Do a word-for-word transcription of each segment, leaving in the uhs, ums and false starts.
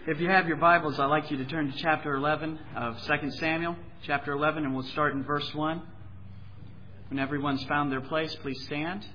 If you have your Bibles, I'd like you to turn to chapter eleven of Second Samuel, chapter eleven, and we'll start in verse one. When everyone's found their place, please stand.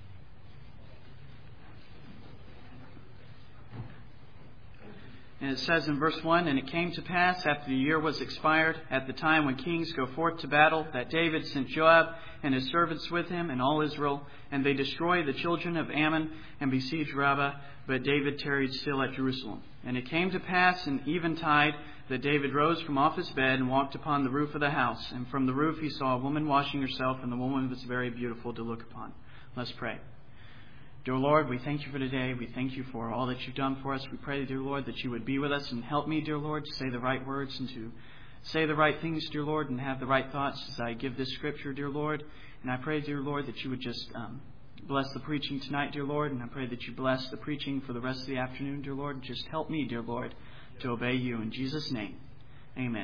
And it says in verse one, "And it came to pass, after the year was expired, at the time when kings go forth to battle, that David sent Joab and his servants with him and all Israel, and they destroyed the children of Ammon and besieged Rabbah, but David tarried still at Jerusalem. And it came to pass in eventide that David rose from off his bed and walked upon the roof of the house. And from the roof he saw a woman washing herself, and the woman was very beautiful to look upon." Let's pray. Dear Lord, we thank you for today. We thank you for all that you've done for us. We pray, dear Lord, that you would be with us and help me, dear Lord, to say the right words and to say the right things, dear Lord, and have the right thoughts as I give this scripture, dear Lord. And I pray, dear Lord, that you would just um, bless the preaching tonight, dear Lord. And I pray that you bless the preaching for the rest of the afternoon, dear Lord. Just help me, dear Lord, to obey you. In Jesus' name, amen.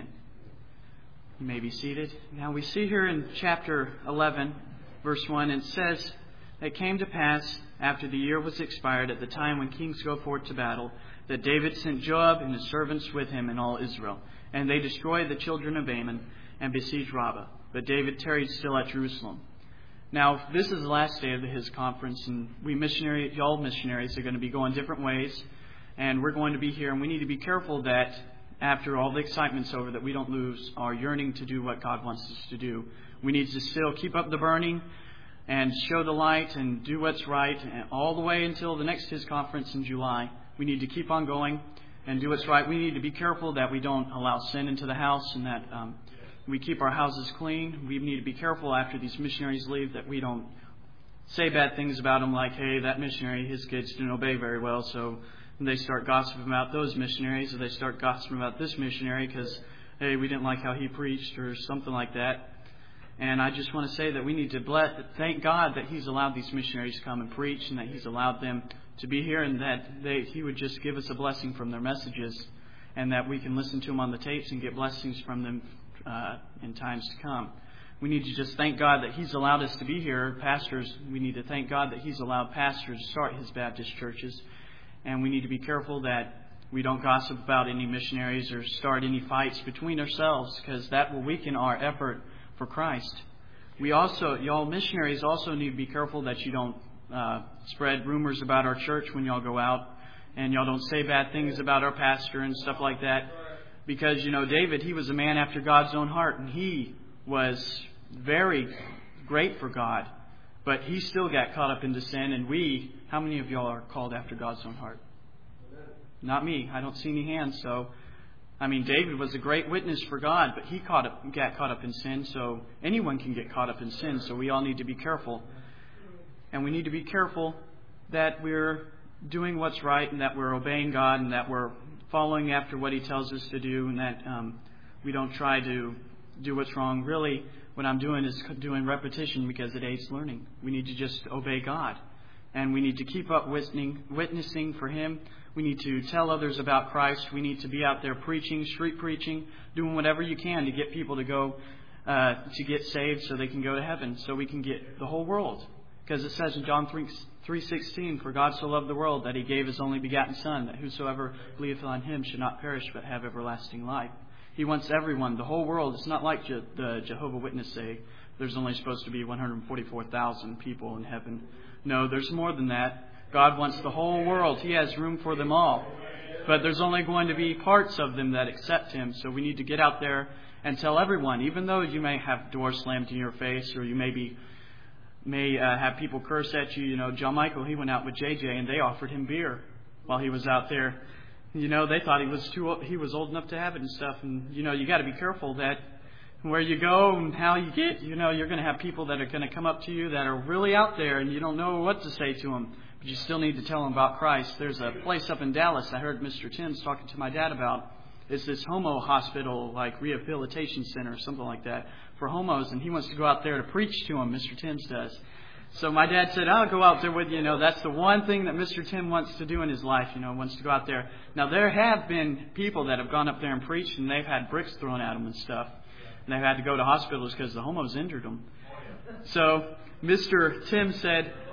You may be seated. Now we see here in chapter eleven, verse one, it says, "It came to pass, after the year was expired, at the time when kings go forth to battle, that David sent Joab and his servants with him and all Israel. And they destroyed the children of Ammon and besieged Rabbah. But David tarried still at Jerusalem." Now, this is the last day of his conference, and we missionary, y'all missionaries are going to be going different ways. And we're going to be here, and we need to be careful that after all the excitement's over, that we don't lose our yearning to do what God wants us to do. We need to still keep up the burning and show the light and do what's right all the way until the next His conference in July. We need to keep on going and do what's right. We need to be careful that we don't allow sin into the house and that um, we keep our houses clean. We need to be careful after these missionaries leave that we don't say bad things about them like, hey, that missionary, his kids didn't obey very well, so they start gossiping about those missionaries, or they start gossiping about this missionary because, hey, we didn't like how he preached or something like that. And I just want to say that we need to bless, thank God that He's allowed these missionaries to come and preach, and that He's allowed them to be here, and that they, He would just give us a blessing from their messages, and that we can listen to them on the tapes and get blessings from them uh, in times to come. We need to just thank God that He's allowed us to be here. Pastors, we need to thank God that He's allowed pastors to start His Baptist churches. And we need to be careful that we don't gossip about any missionaries or start any fights between ourselves, because that will weaken our effort for Christ. We also, y'all missionaries also need to be careful that you don't uh, spread rumors about our church when y'all go out, and y'all don't say bad things about our pastor and stuff like that. Because, you know, David, he was a man after God's own heart, and he was very great for God, but he still got caught up into sin. And we, how many of y'all are called after God's own heart? Not me. I don't see any hands, so I mean, David was a great witness for God, but he caught up, got caught up in sin, so anyone can get caught up in sin, so we all need to be careful. And we need to be careful that we're doing what's right, and that we're obeying God, and that we're following after what He tells us to do, and that um, we don't try to do what's wrong. Really, what I'm doing is doing repetition because it aids learning. We need to just obey God, and we need to keep up witnessing, witnessing for Him. We need to tell others about Christ. We need to be out there preaching, street preaching, doing whatever you can to get people to go, uh, to get saved so they can go to heaven, so we can get the whole world. Because it says in John three sixteen, "For God so loved the world that He gave His only begotten Son, that whosoever believeth on Him should not perish but have everlasting life." He wants everyone, the whole world. It's not like Je- the Jehovah's Witnesses say there's only supposed to be one hundred forty-four thousand people in heaven. No, there's more than that. God wants the whole world. He has room for them all. But there's only going to be parts of them that accept Him. So we need to get out there and tell everyone, even though you may have doors slammed in your face, or you may be, may uh, have people curse at you. You know, John Michael, he went out with J J and they offered him beer while he was out there. You know, they thought he was too old, he was old enough to have it and stuff. And, you know, you got to be careful that where you go and how you get, you know, you're going to have people that are going to come up to you that are really out there, and you don't know what to say to them. But you still need to tell them about Christ. There's a place up in Dallas I heard Mister Timms talking to my dad about. It's this homo hospital, like rehabilitation center or something like that for homos. And he wants to go out there to preach to them, Mister Timms does. So my dad said, I'll go out there with you. You know, that's the one thing that Mister Tim wants to do in his life, you know, wants to go out there. Now, there have been people that have gone up there and preached, and they've had bricks thrown at them and stuff. And they've had to go to hospitals because the homos injured them. So Mister Tim said,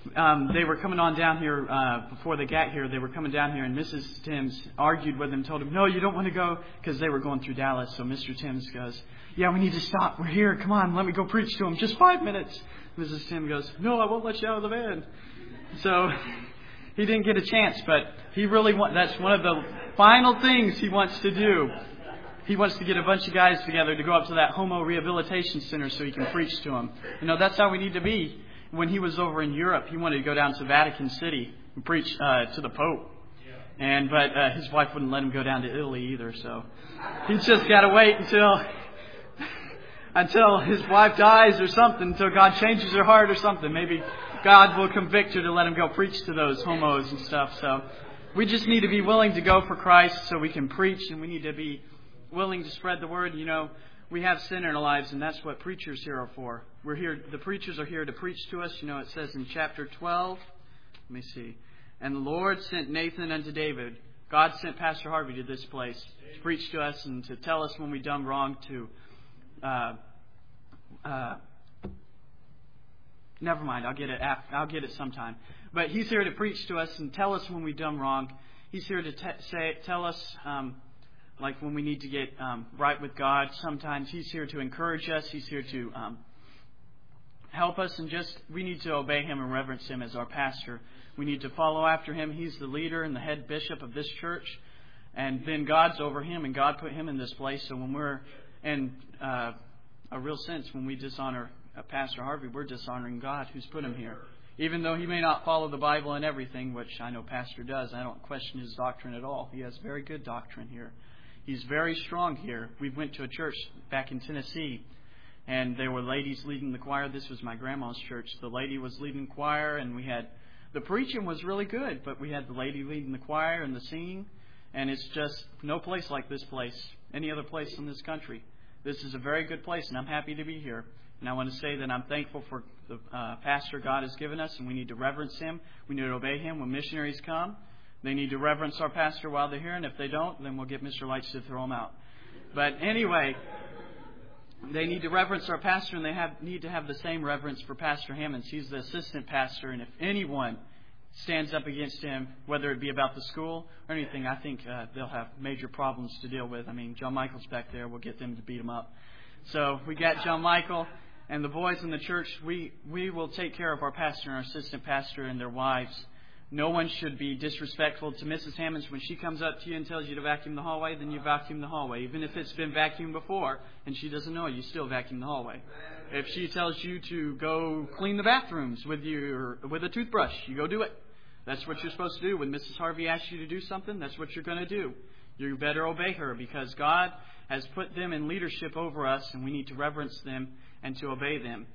um, they were coming on down here uh, before they got here. They were coming down here, and Missus Timms argued with them, told them, "No, you don't want to go," because they were going through Dallas. So Mister Timms goes, "Yeah, we need to stop. We're here. Come on, let me go preach to them. Just five minutes." Missus Tim goes, "No, I won't let you out of the van." So he didn't get a chance, but he really want, that's one of the final things he wants to do. He wants to get a bunch of guys together to go up to that homo rehabilitation center so he can preach to them. You know, that's how we need to be. When he was over in Europe, he wanted to go down to Vatican City and preach uh, to the Pope. And but uh, his wife wouldn't let him go down to Italy either, so he's just got to wait until until his wife dies or something, until God changes her heart or something. Maybe God will convict her to let him go preach to those homos and stuff. So we just need to be willing to go for Christ so we can preach, and we need to be willing to spread the word. You know, we have sin in our lives, and that's what preachers here are for. We're here. The preachers are here to preach to us. You know, it says in chapter twelve. Let me see. And the Lord sent Nathan unto David. God sent Pastor Harvey to this place to preach to us and to tell us when we've done wrong. To uh, uh, never mind. I'll get it. After, I'll get it sometime. But he's here to preach to us and tell us when we've done wrong. He's here to te- say, tell us. Um, Like when we need to get um, right with God, sometimes He's here to encourage us. He's here to um, help us, and just we need to obey Him and reverence Him as our pastor. We need to follow after Him. He's the leader and the head bishop of this church, and then God's over him, and God put him in this place. So when we're in uh, a real sense, when we dishonor uh, Pastor Harvey, we're dishonoring God who's put him here. Even though he may not follow the Bible and everything, which I know Pastor does, I don't question his doctrine at all. He has very good doctrine here. He's very strong here. We went to a church back in Tennessee, and there were ladies leading the choir. This was my grandma's church. The lady was leading the choir, and we had the preaching was really good, but we had the lady leading the choir and the singing, and it's just no place like this place, any other place in this country. This is a very good place, and I'm happy to be here. And I want to say that I'm thankful for the uh, pastor God has given us, and we need to reverence him. We need to obey him when missionaries come. They need to reverence our pastor while they're here, and if they don't, then we'll get Mister Lights to throw them out. But anyway, they need to reverence our pastor, and they have need to have the same reverence for Pastor Hammonds. He's the assistant pastor, and if anyone stands up against him, whether it be about the school or anything, I think uh, they'll have major problems to deal with. I mean, John Michael's back there. We'll get them to beat him up. So we got John Michael and the boys in the church. We, we will take care of our pastor and our assistant pastor and their wives. No one should be disrespectful to Missus Hammonds. When she comes up to you and tells you to vacuum the hallway, then you vacuum the hallway. Even if it's been vacuumed before and she doesn't know, you still vacuum the hallway. If she tells you to go clean the bathrooms with you or with a toothbrush, you go do it. That's what you're supposed to do. When Missus Harvey asks you to do something, that's what you're going to do. You better obey her, because God has put them in leadership over us, and we need to reverence them and to obey them.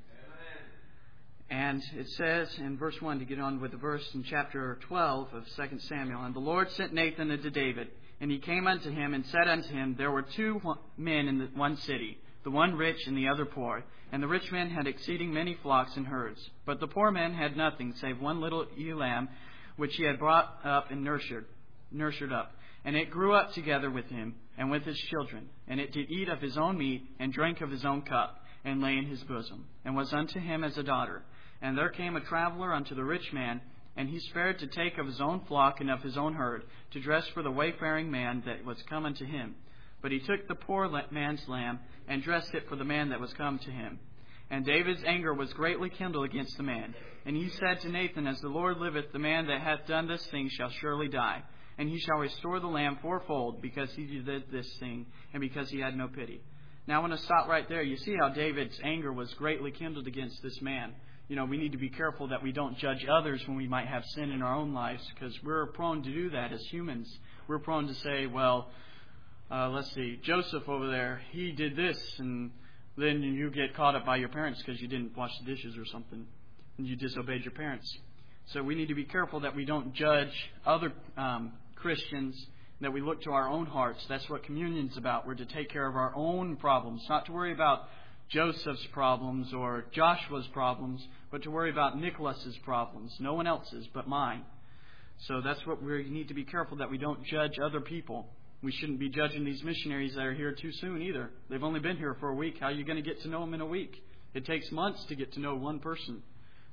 And it says in verse one, to get on with the verse in chapter twelve of Second Samuel, and the Lord sent Nathan unto David, and he came unto him and said unto him, there were two men in the one city, the one rich and the other poor. And the rich man had exceeding many flocks and herds, but the poor man had nothing save one little ewe lamb, which he had brought up and nurtured, nurtured up. And it grew up together with him and with his children, and it did eat of his own meat, and drank of his own cup, and lay in his bosom, and was unto him as a daughter. And there came a traveller unto the rich man, and he spared to take of his own flock and of his own herd, to dress for the wayfaring man that was come unto him. But he took the poor man's lamb, and dressed it for the man that was come to him. And David's anger was greatly kindled against the man. And he said to Nathan, as the Lord liveth, the man that hath done this thing shall surely die. And he shall restore the lamb fourfold, because he did this thing, and because he had no pity. Now I want to stop right there. You see how David's anger was greatly kindled against this man. You know, we need to be careful that we don't judge others when we might have sin in our own lives, because we're prone to do that as humans. We're prone to say, well, uh, let's see, Joseph over there, he did this, and then you get caught up by your parents because you didn't wash the dishes or something, and you disobeyed your parents. So we need to be careful that we don't judge other um, Christians, that we look to our own hearts. That's what communion's about. We're to take care of our own problems, not to worry about Joseph's problems or Joshua's problems, but to worry about Nicholas's problems. No one else's but mine. So that's what we need to be careful, that we don't judge other people. We shouldn't be judging these missionaries that are here too soon either. They've only been here for a week. How are you going to get to know them in a week? It takes months to get to know one person.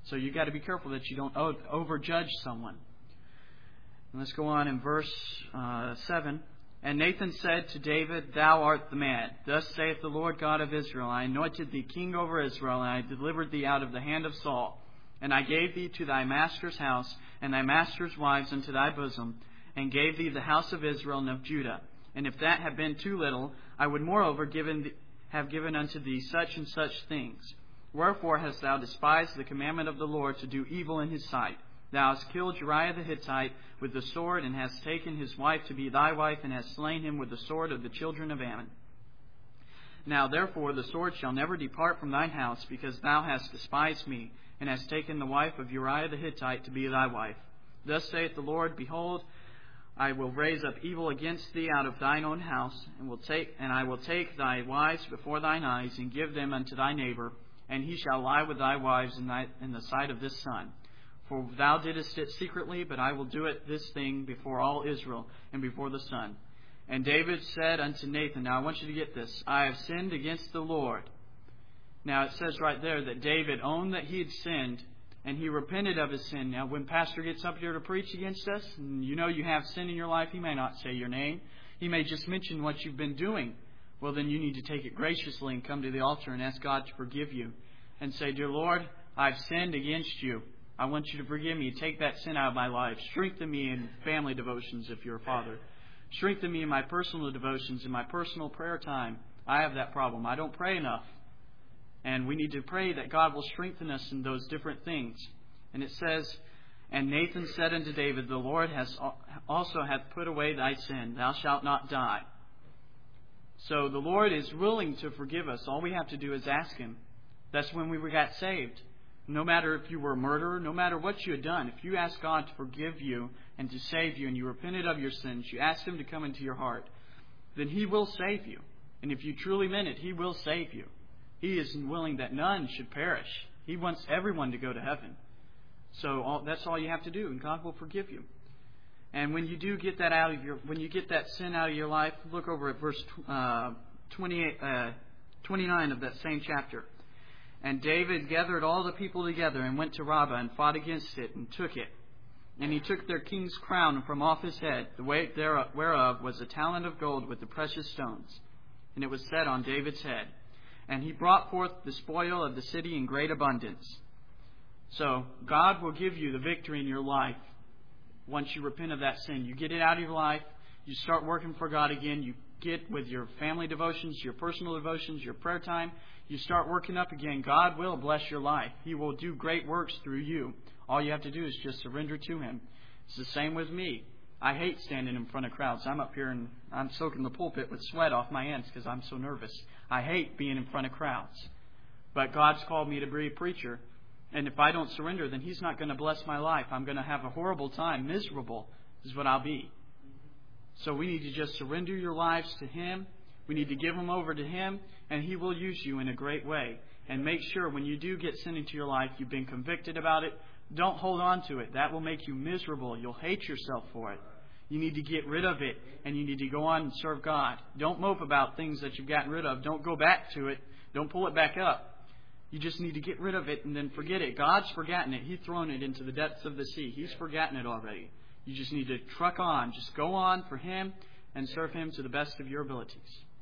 So you've got to be careful that you don't overjudge someone. And let's go on in verse uh, seven. And Nathan said to David, Thou art the man. Thus saith the Lord God of Israel, I anointed thee king over Israel, and I delivered thee out of the hand of Saul. And I gave thee to thy master's house, and thy master's wives unto thy bosom, and gave thee the house of Israel and of Judah. And if that had been too little, I would moreover given th- have given unto thee such and such things. Wherefore hast thou despised the commandment of the Lord to do evil in his sight? Thou hast killed Uriah the Hittite with the sword, and hast taken his wife to be thy wife, and hast slain him with the sword of the children of Ammon. Now therefore the sword shall never depart from thine house, because thou hast despised me, and hast taken the wife of Uriah the Hittite to be thy wife. Thus saith the Lord, Behold, I will raise up evil against thee out of thine own house, and will take and I will take thy wives before thine eyes, and give them unto thy neighbor, and he shall lie with thy wives in, thy, in the sight of this sun. For thou didst it secretly, but I will do it this thing before all Israel and before the sun. And David said unto Nathan, now I want you to get this, I have sinned against the Lord. Now it says right there that David owned that he had sinned, and he repented of his sin. Now when pastor gets up here to preach against us, and you know you have sin in your life, he may not say your name. He may just mention what you've been doing. Well, then you need to take it graciously and come to the altar and ask God to forgive you. And say, Dear Lord, I've sinned against you. I want you to forgive me. Take that sin out of my life. Strengthen me in family devotions if you're a father. Strengthen me in my personal devotions, in my personal prayer time. I have that problem. I don't pray enough. And we need to pray that God will strengthen us in those different things. And it says, And Nathan said unto David, The Lord has also hath put away thy sin. Thou shalt not die. So the Lord is willing to forgive us. All we have to do is ask Him. That's when we got saved. No matter if you were a murderer, no matter what you had done, if you asked God to forgive you and to save you, and you repented of your sins, you asked Him to come into your heart, then He will save you. And if you truly meant it, He will save you. He is willing that none should perish. He wants everyone to go to heaven. So all, that's all you have to do, and God will forgive you. And when you do get that out of your, when you get that sin out of your life, look over at verse uh, twenty-eight, uh, twenty-nine of that same chapter. And David gathered all the people together and went to Rabbah and fought against it and took it. And he took their king's crown from off his head, the weight whereof was a talent of gold with the precious stones. And it was set on David's head. And he brought forth the spoil of the city in great abundance. So God will give you the victory in your life once you repent of that sin. You get it out of your life. You start working for God again. You get with your family devotions, your personal devotions, your prayer time. You start working up again. God will bless your life. He will do great works through you. All you have to do is just surrender to Him. It's the same with me. I hate standing in front of crowds. I'm up here and I'm soaking the pulpit with sweat off my hands because I'm so nervous. I hate being in front of crowds. But God's called me to be a preacher. And if I don't surrender, then He's not going to bless my life. I'm going to have a horrible time. Miserable is what I'll be. So we need to just surrender your lives to Him. We need to give them over to Him, and He will use you in a great way. And make sure when you do get sin into your life, you've been convicted about it. Don't hold on to it. That will make you miserable. You'll hate yourself for it. You need to get rid of it, and you need to go on and serve God. Don't mope about things that you've gotten rid of. Don't go back to it. Don't pull it back up. You just need to get rid of it and then forget it. God's forgotten it. He's thrown it into the depths of the sea. He's forgotten it already. You just need to truck on. Just go on for Him and serve Him to the best of your abilities.